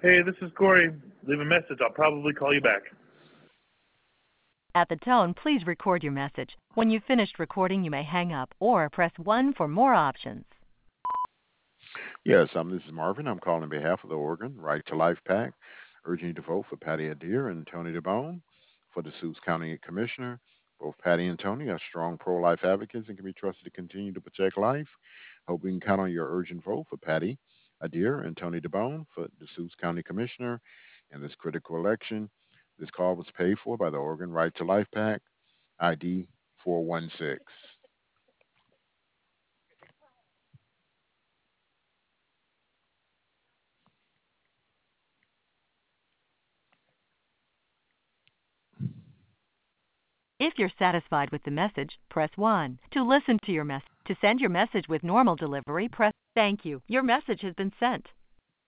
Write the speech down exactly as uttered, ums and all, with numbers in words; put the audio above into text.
Hey, this is Corey. Leave a message. I'll probably call you back. At the tone, please record your message. When you've finished recording, you may hang up or press one for more options. Yes, um, this is Marvin. I'm calling on behalf of the Oregon Right to Life PAC, urging you to vote for Patty Adair and Tony DeBone for the Sioux County Commissioner. Both Patty and Tony are strong pro-life advocates and can be trusted to continue to protect life. Hope we can count on your urgent vote for Patty Adair and Tony DeBone for the Sioux County Commissioner in this critical election. This call was paid for by the Oregon Right to Life PAC, I D four one six. If you're satisfied with the message, press one. To listen to your message, to send your message with normal delivery, press thank you. Your message has been sent.